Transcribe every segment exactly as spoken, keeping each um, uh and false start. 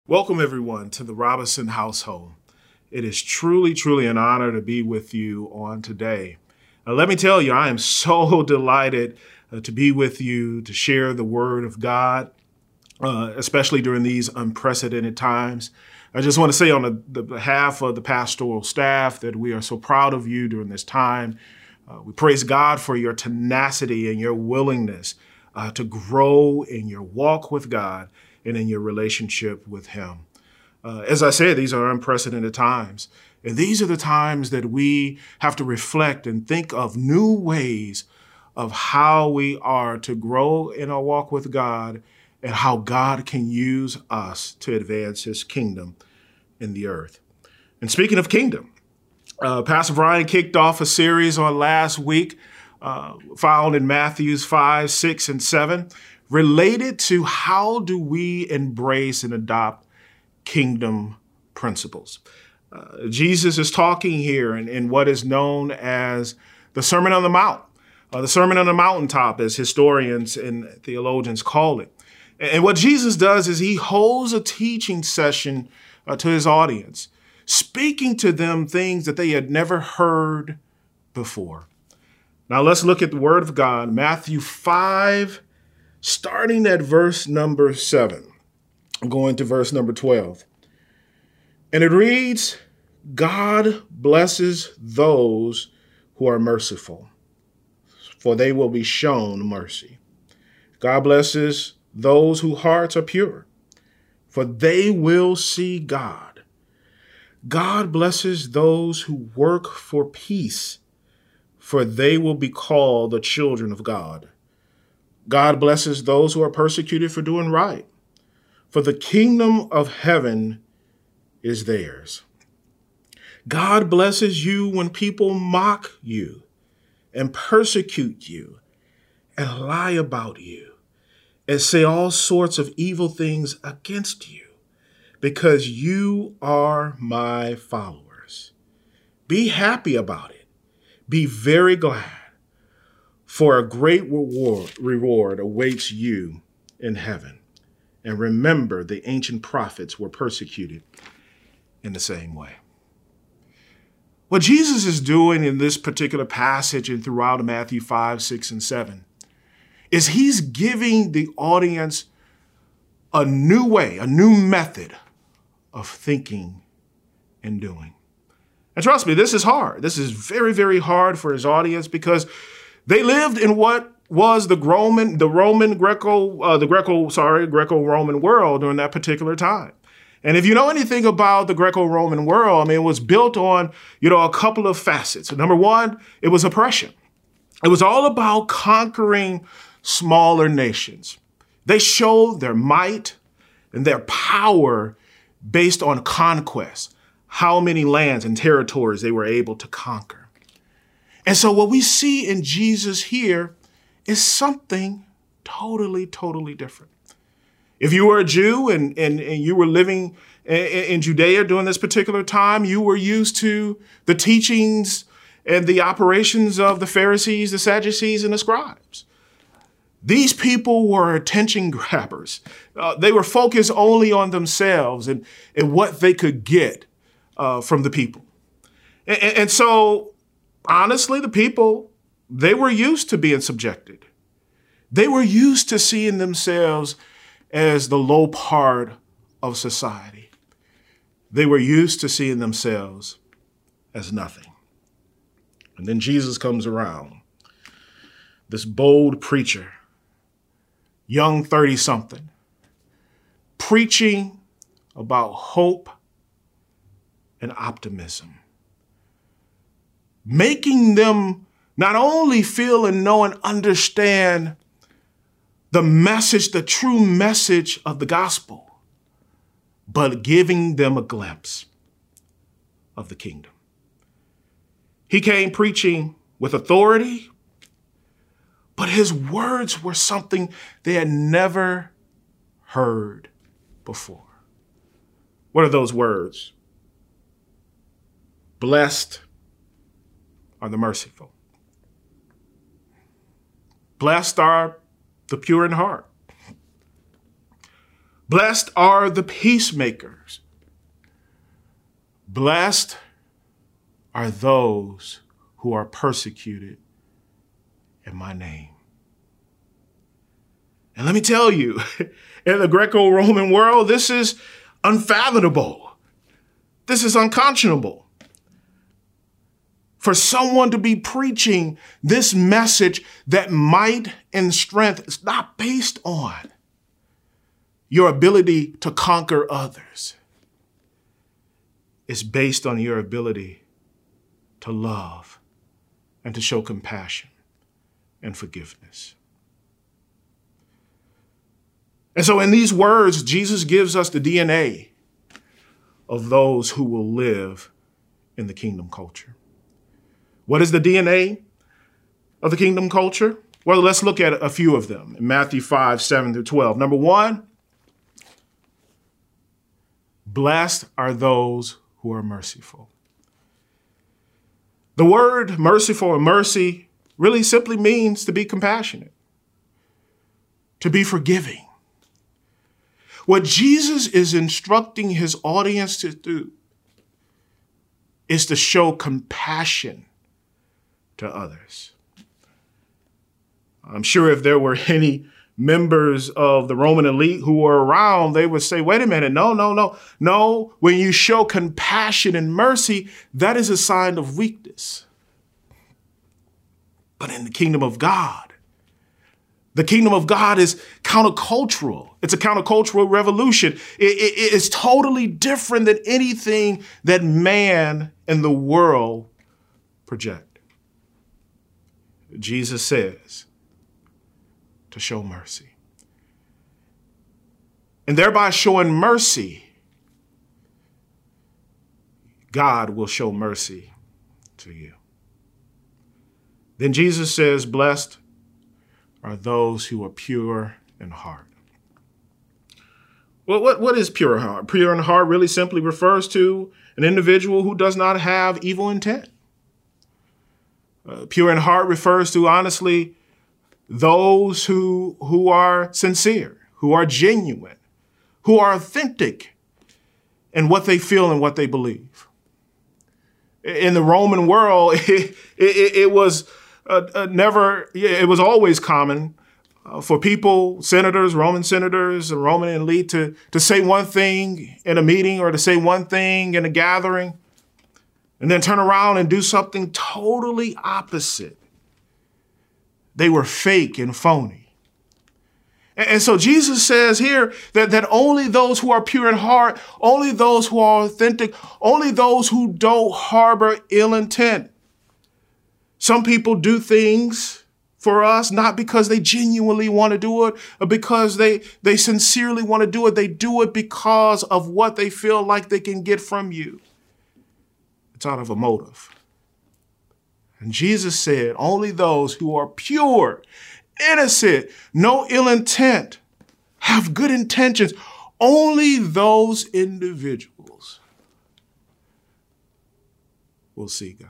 Welcome, everyone, to the Robinson household. It is truly, truly an honor to be with you on today. Uh, let me tell you, I am so delighted uh, to be with you to share the Word of God, uh, especially during these unprecedented times. I just want to say on the, the behalf of the pastoral staff that we are so proud of you during this time. Uh, we praise God for your tenacity and your willingness uh, to grow in your walk with God and in your relationship with Him. Uh, as I said, these are unprecedented times. And these are the times that we have to reflect and think of new ways of how we are to grow in our walk with God and how God can use us to advance His kingdom in the earth. And speaking of kingdom, uh, Pastor Brian kicked off a series on last week, uh, found in Matthews five, six, and seven, related to how do we embrace and adopt kingdom principles. Uh, Jesus is talking here in, in what is known as the Sermon on the Mount, uh, the Sermon on the Mountaintop, as historians and theologians call it. And, and what Jesus does is he holds a teaching session uh, to his audience, speaking to them things that they had never heard before. Now let's look at the Word of God, Matthew five, starting at verse number seven, I'm going to verse number twelve. And it reads, God blesses those who are merciful, for they will be shown mercy. God blesses those whose hearts are pure, for they will see God. God blesses those who work for peace, for they will be called the children of God. God blesses those who are persecuted for doing right, for the kingdom of heaven is theirs. God blesses you when people mock you and persecute you and lie about you and say all sorts of evil things against you because you are my followers. Be happy about it. Be very glad. For a great reward, reward awaits you in heaven. And remember, the ancient prophets were persecuted in the same way. What Jesus is doing in this particular passage and throughout Matthew five, six, and seven is he's giving the audience a new way, a new method of thinking and doing. And trust me, this is hard. This is very, very hard for his audience because they lived in what was the Roman, the Roman Greco, uh, the Greco, sorry, Greco-Roman world during that particular time. And if you know anything about the Greco-Roman world, I mean, it was built on, you know, a couple of facets. Number one, it was oppression. It was all about conquering smaller nations. They showed their might and their power based on conquest, how many lands and territories they were able to conquer. And so what we see in Jesus here is something totally, totally different. If you were a Jew and, and, and you were living in, in Judea during this particular time, you were used to the teachings and the operations of the Pharisees, the Sadducees, and the scribes. These people were attention grabbers. Uh, they were focused only on themselves and, and what they could get uh, from the people. And, and so honestly, the people, they were used to being subjected. They were used to seeing themselves as the low part of society. They were used to seeing themselves as nothing. And then Jesus comes around, this bold preacher, young thirty-something, preaching about hope and optimism, making them not only feel and know and understand the message, the true message of the gospel, but giving them a glimpse of the kingdom. He came preaching with authority, but his words were something they had never heard before. What are those words? Blessed are the merciful. Blessed are the pure in heart. Blessed are the peacemakers. Blessed are those who are persecuted in my name. And let me tell you, in the Greco-Roman world, this is unfathomable. This is unconscionable. For someone to be preaching this message that might and strength is not based on your ability to conquer others. It's based on your ability to love and to show compassion and forgiveness. And so in these words, Jesus gives us the D N A of those who will live in the kingdom culture. What is the D N A of the kingdom culture? Well, let's look at a few of them in Matthew five, seven through twelve. Number one, blessed are those who are merciful. The word merciful or mercy really simply means to be compassionate, to be forgiving. What Jesus is instructing his audience to do is to show compassion to others. I'm sure if there were any members of the Roman elite who were around, they would say, wait a minute, no, no, no, no. When you show compassion and mercy, that is a sign of weakness. But in the kingdom of God, the kingdom of God is countercultural. It's a countercultural revolution. It, it, it's totally different than anything that man and the world project. Jesus says to show mercy. And thereby showing mercy, God will show mercy to you. Then Jesus says, blessed are those who are pure in heart. Well, what, what is pure in heart? Pure in heart really simply refers to an individual who does not have evil intent. Uh, pure in heart refers to, honestly, those who, who are sincere, who are genuine, who are authentic in what they feel and what they believe. In the Roman world, it, it, it was uh, uh, never, it was always common uh, for people, senators, Roman senators, and Roman elite to, to say one thing in a meeting or to say one thing in a gathering and then turn around and do something totally opposite. They were fake and phony. And, and so Jesus says here that, that only those who are pure in heart, only those who are authentic, only those who don't harbor ill intent. Some people do things for us, not because they genuinely want to do it or because they, they sincerely want to do it. They do it because of what they feel like they can get from you. It's out of a motive. And Jesus said, only those who are pure, innocent, no ill intent, have good intentions, only those individuals will see God.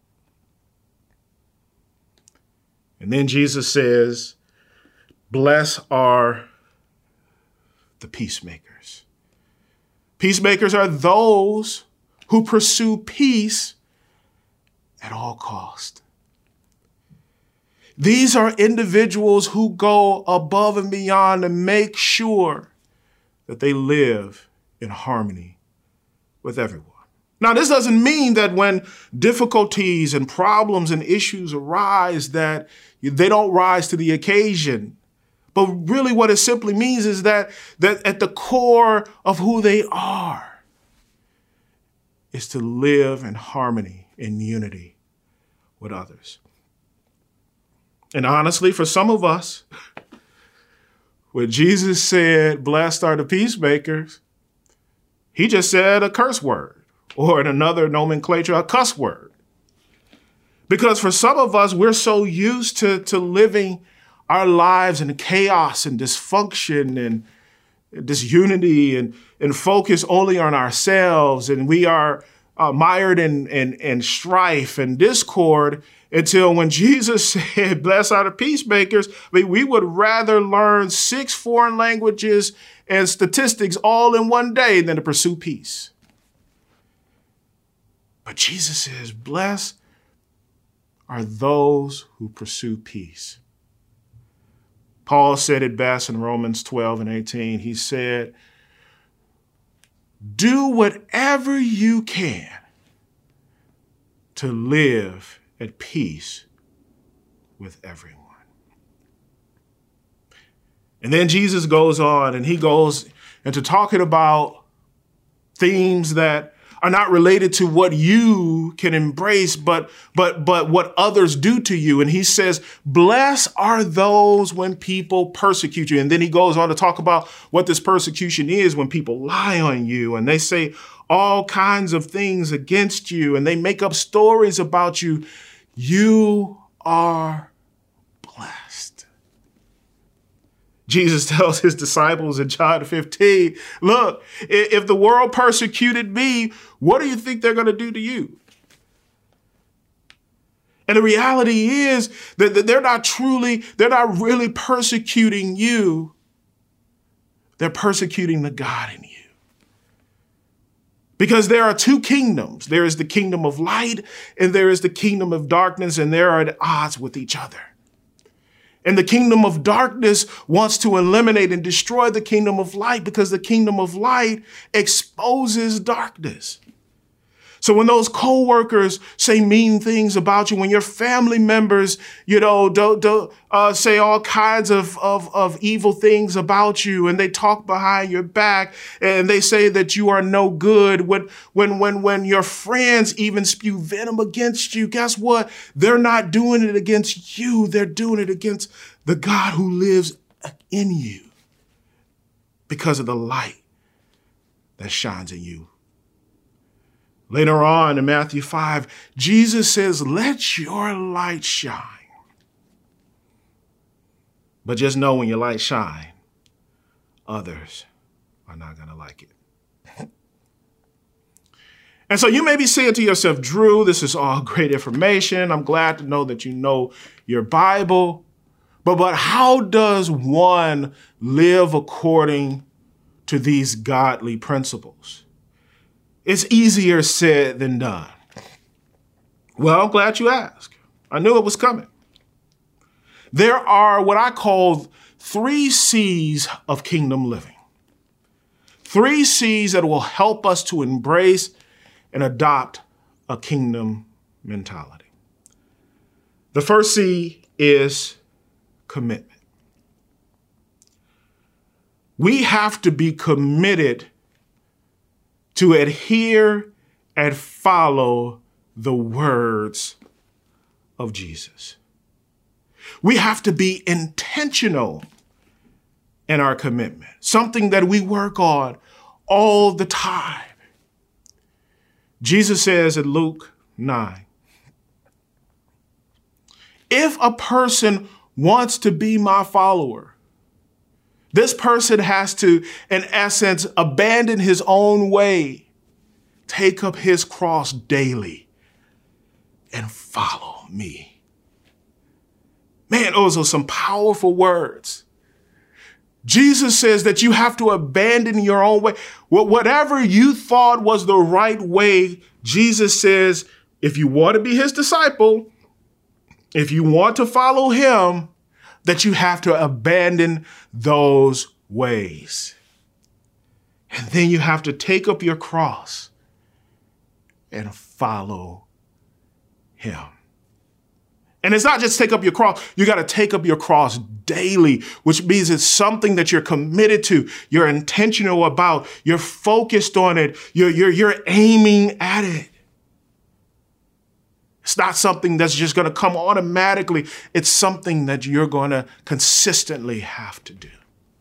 And then Jesus says, blessed are the peacemakers. Peacemakers are those who pursue peace at all cost. These are individuals who go above and beyond to make sure that they live in harmony with everyone. Now, this doesn't mean that when difficulties and problems and issues arise, that they don't rise to the occasion. But really what it simply means is that, that at the core of who they are is to live in harmony, in unity with others. And honestly, for some of us, when Jesus said, blessed are the peacemakers, he just said a curse word, or in another nomenclature, a cuss word. Because for some of us, we're so used to, to living our lives in chaos and dysfunction and disunity and, and focus only on ourselves. And we are uh, mired in, in, in strife and discord. until when Jesus said, blessed are the peacemakers, I mean, we would rather learn six foreign languages and statistics all in one day than to pursue peace. But Jesus says, blessed are those who pursue peace. Paul said it best in Romans twelve and eighteen. He said, do whatever you can to live at peace with everyone. And then Jesus goes on and he goes into talking about themes that are not related to what you can embrace, but, but, but what others do to you. And he says, blessed are those when people persecute you. And then he goes on to talk about what this persecution is when people lie on you and they say all kinds of things against you and they make up stories about you. You are blessed. Jesus tells his disciples in John fifteen, look, if the world persecuted me, what do you think they're going to do to you? And the reality is that they're not truly, they're not really persecuting you. They're persecuting the God in you. Because there are two kingdoms. There is the kingdom of light and there is the kingdom of darkness, and they are at odds with each other. And the kingdom of darkness wants to eliminate and destroy the kingdom of light because the kingdom of light exposes darkness. So when those coworkers say mean things about you, when your family members, you know, do, do, uh, say all kinds of, of, of evil things about you, and they talk behind your back and they say that you are no good, when, when, when, when your friends even spew venom against you, guess what? They're not doing it against you. They're doing it against the God who lives in you because of the light that shines in you. Later on in Matthew five, Jesus says, let your light shine. But just know when your light shine, others are not going to like it. And so you may be saying to yourself, Drew, this is all great information. I'm glad to know that you know your Bible. But, but how does one live according to these godly principles? It's easier said than done. Well, I'm glad you asked. I knew it was coming. There are what I call three C's of kingdom living. Three C's that will help us to embrace and adopt a kingdom mentality. The first C is commitment. We have to be committed to adhere and follow the words of Jesus. We have to be intentional in our commitment, something that we work on all the time. Jesus says in Luke nine, if a person wants to be my follower, this person has to, in essence, abandon his own way, take up his cross daily, and follow me. Man, those are some powerful words. Jesus says that you have to abandon your own way. Whatever you thought was the right way, Jesus says, if you want to be his disciple, if you want to follow him, that you have to abandon those ways. And then you have to take up your cross and follow him. And it's not just take up your cross. You got to take up your cross daily, which means it's something that you're committed to. You're intentional about. You're focused on it. You're, you're, you're aiming at it. It's not something that's just going to come automatically. It's something that you're going to consistently have to do.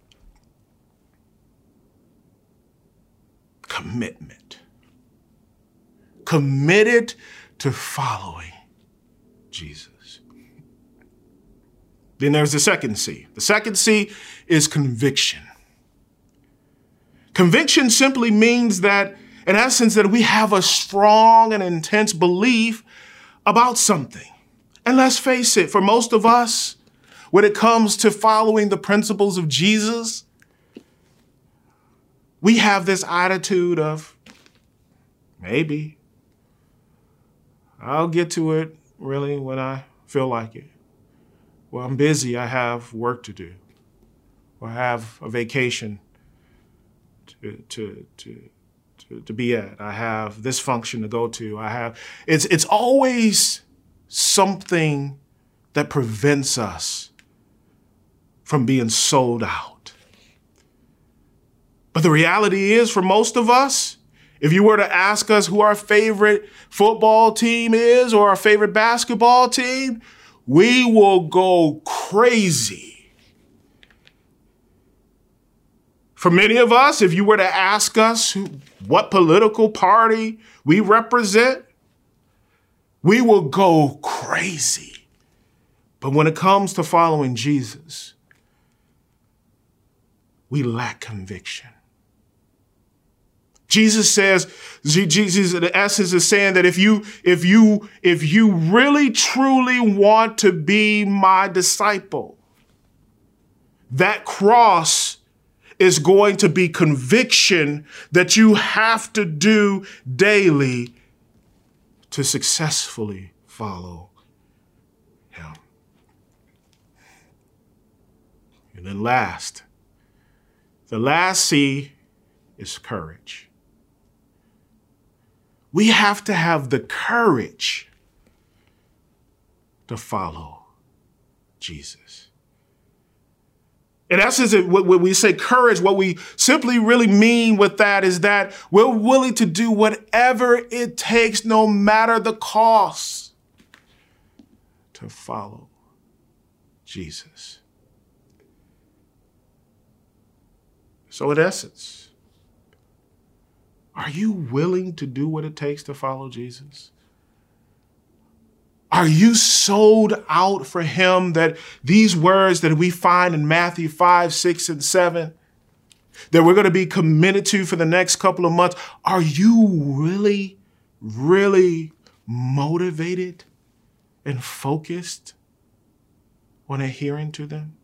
Commitment. Committed to following Jesus. Then there's the second C. The second C is conviction. Conviction simply means that, in essence, that we have a strong and intense belief about something. And let's face it, for most of us, when it comes to following the principles of Jesus, we have this attitude of, maybe. I'll get to it really when I feel like it. Well, I'm busy. I have work to do. Or I have a vacation to, to, to, to, to be at. I have this function to go to. I have, it's, it's always something that prevents us from being sold out. But the reality is, for most of us, if you were to ask us who our favorite football team is or our favorite basketball team, we will go crazy. For many of us, if you were to ask us who, what political party we represent, we will go crazy. But when it comes to following Jesus, we lack conviction. Jesus says, Jesus in essence is saying that if you, if you, if you really truly want to be my disciple, that cross is going to be conviction that you have to do daily to successfully follow him. And then last, the last C is courage. We have to have the courage to follow Jesus. In essence, when we say courage, what we simply really mean with that is that we're willing to do whatever it takes, no matter the cost, to follow Jesus. So in essence, are you willing to do what it takes to follow Jesus? Are you sold out for him that these words that we find in Matthew five, six, and seven, that we're going to be committed to for the next couple of months, are you really, really motivated and focused on adhering to them?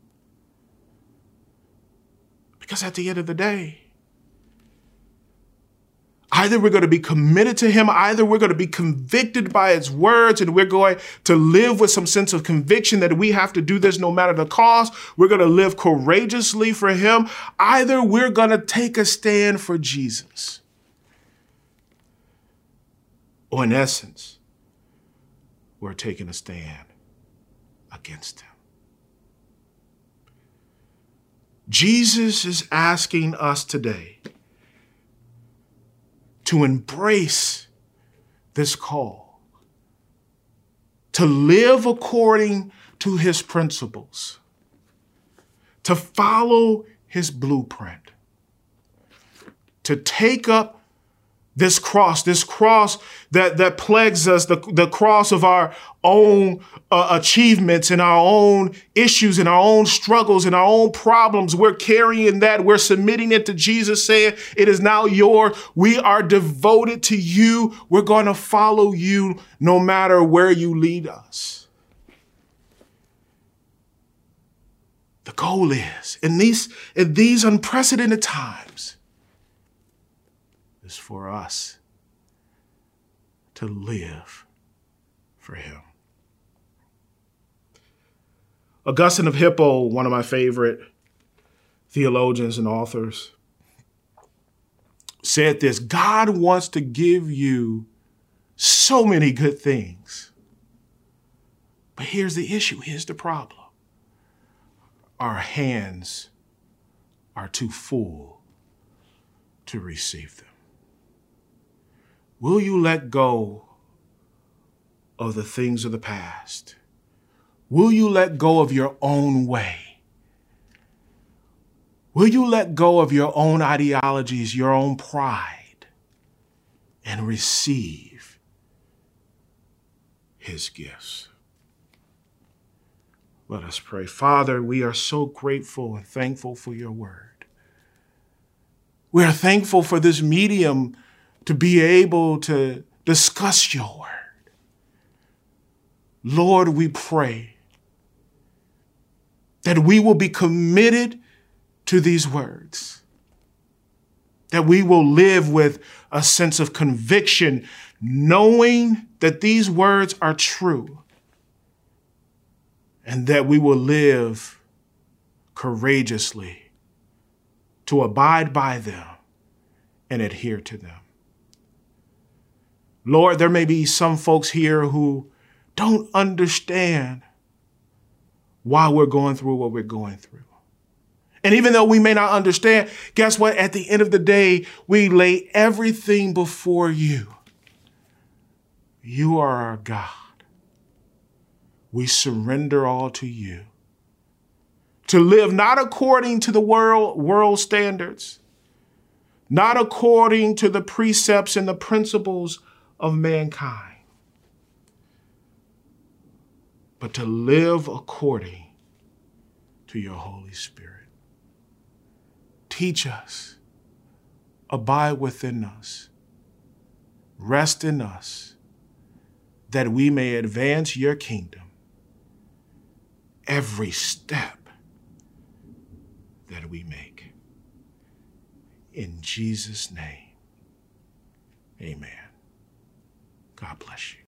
Because at the end of the day, either we're going to be committed to him, either we're going to be convicted by his words, and we're going to live with some sense of conviction that we have to do this no matter the cost. We're going to live courageously for him. Either we're going to take a stand for Jesus, or in essence, we're taking a stand against him. Jesus is asking us today to embrace this call, to live according to his principles, to follow his blueprint, to take up this cross, this cross that, that plagues us, the, the cross of our own uh, achievements and our own issues and our own struggles and our own problems. We're carrying that. We're submitting it to Jesus, saying, it is now yours. We are devoted to you. We're going to follow you no matter where you lead us. The goal is, in these, in these unprecedented times, is for us to live for him. Augustine of Hippo, one of my favorite theologians and authors, said this: God wants to give you so many good things. But here's the issue. Here's the problem. Our hands are too full to receive them. Will you let go of the things of the past? Will you let go of your own way? Will you let go of your own ideologies, your own pride, and receive his gifts? Let us pray. Father, we are so grateful and thankful for your word. We are thankful for this medium to be able to discuss your word. Lord, we pray that we will be committed to these words, that we will live with a sense of conviction, knowing that these words are true, and that we will live courageously to abide by them and adhere to them. Lord, there may be some folks here who don't understand why we're going through what we're going through. And even though we may not understand, guess what? At the end of the day, we lay everything before you. You are our God. We surrender all to you. To live not according to the world, world standards, not according to the precepts and the principles of mankind, but to live according to your Holy Spirit. Teach us, abide within us, rest in us, that we may advance your kingdom every step that we make. In Jesus' name, amen. God bless you.